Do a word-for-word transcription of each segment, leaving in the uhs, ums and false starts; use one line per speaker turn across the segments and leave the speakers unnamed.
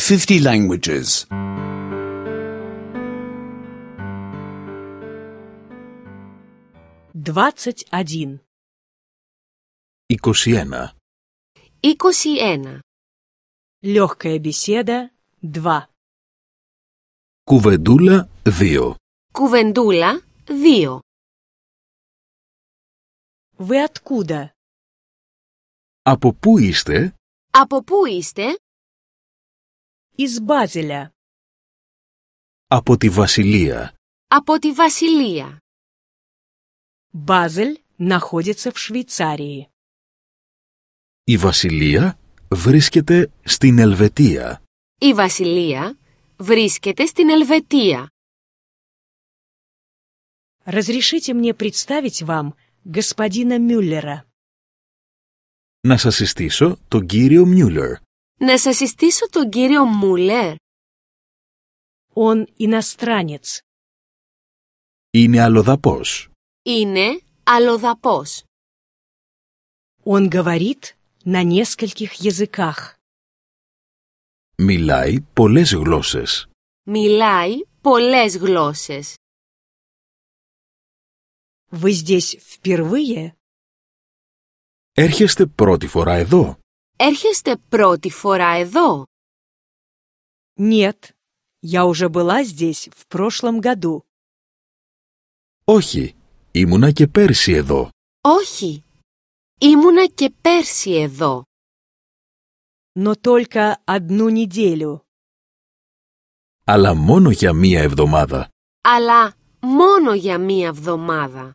fifty languages.
Двадцать один.
είκοσι ένα.
είκοσι ένα.
Легкая беседа два.
Κουβεντούλα δύο.
Κουβεντούλα δύο.
Вы откуда?
Από πού είστε?
Από πού είστε?
Из Базеля.
Από τη Βασιλεία.
Από τη Βασιλεία.
Базель находится в Швейцарии.
Η Βασιλεία βρίσκεται στην Ελβετία.
Η Βασιλεία βρίσκεται στην Ελβετία.
Разрешите мне представить вам господина Мюллера.
Να σας συστήσω τον κύριο Μιούλερ.
Να σας συστήσω τον κύριο Μούλερ.
Он иностранец.
Είναι αλλοδαπός.
Είναι αλλοδαπός.
Он говорит на нескольких языках.
Μιλάει πολλές γλώσσες.
Μιλάει πολλές γλώσσες.
Вы здесь впервые?
Έρχεστε πρώτη φορά εδώ?
Έρχεστε πρώτη φορά εδώ?
Нет, я уже была здесь в прошлом году.
Όχι, ήμουνα και πέρσι εδώ.
Όχι, ήμουνα και πέρσι εδώ.
Но только одну неделю.
Αλλά μόνο για μία εβδομάδα.
Αλλά μόνο για μία εβδομάδα.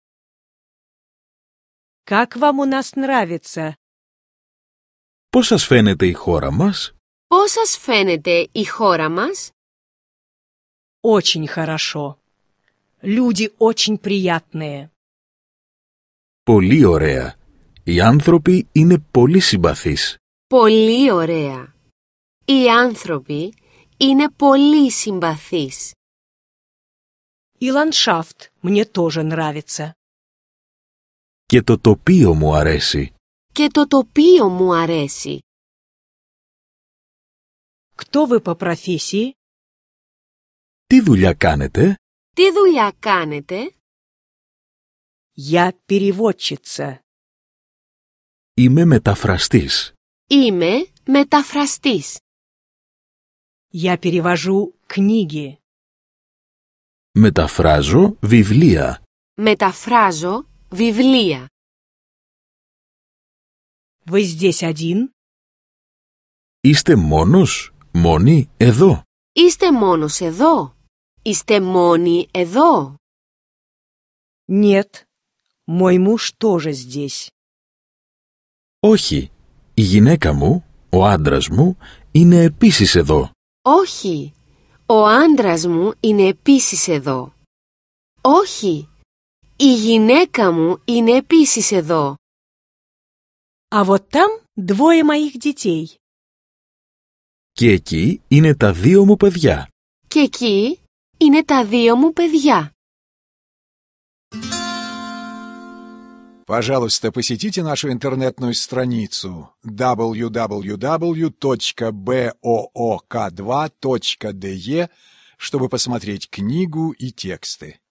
Как вам у нас нравится?
Πώς σας φαίνεται η χώρα μας?
Πώς σας φαίνεται η χώρα μας?
Очень хорошо. Люди очень приятные.
Πολύ ωραία. Οι άνθρωποι είναι πολύ συμπαθείς.
Πολύ ωραία. Οι άνθρωποι είναι πολύ συμπαθείς.
И ландшафт мне тоже нравится.
Και το τοπίο μου αρέσει.
Και το τοπίο μου αρέσει.
Кто вы по профессии?
Τι δουλειά κάνετε?
Τι δουλειά κάνετε?
Я переводчица.
Είμαι μεταφραστής.
Είμαι μεταφραστής.
Я перевожу книги.
Μεταφράζω βιβλία.
Μεταφράζω βιβλία.
Вы здесь один?
Είστε μόνος, μόνοι εδώ?
Είστε μόνος εδώ? Είστε μόνοι εδώ?
Нет, мой муж тоже здесь.
Όχι, η γυναίκα μου, ο άντρας μου, είναι επίσης εδώ.
Όχι, ο άντρας μου είναι επίσης εδώ. Όχι, η γυναίκα μου είναι επίσης εδώ.
А вот там двое моих детей.
Και εκεί είναι τα δύο μου παιδιά.
Και εκεί είναι τα δύο μου παιδιά.
Пожалуйста, посетите нашу интернетную страницу дабл ю дабл ю дабл ю точка боок два точка де, чтобы посмотреть книгу и тексты.